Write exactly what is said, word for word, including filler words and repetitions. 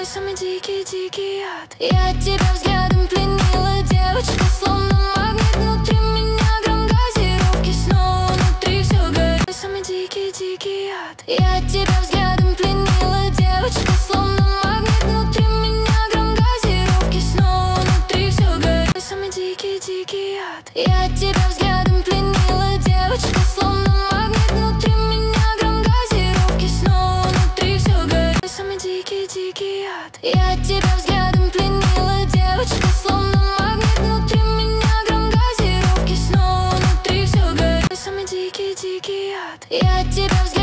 Самый дикий, дикий яд. Я тебя взглядом пленила, девочка, словно магнит. Внутри меня грамм газировки, снова внутри все горит. Самый дикий, дикий яд. Я тебя взглядом пленила, девочка, словно магнит. Внутри меня грамм газировки, снова внутри все горит. Самый дикий, дикий яд. Я тебя взглядом пленила, девочка, словно магнит. Внутри меня грамм газировки, снова внутри все горит. Самый дикий, дикий яд. Я тебя взглядом пленила, девочка, словно магнит. Внутри меня грамм газировки, снова внутри все горит. Самый дикий, дикий яд. Я тебя взглядом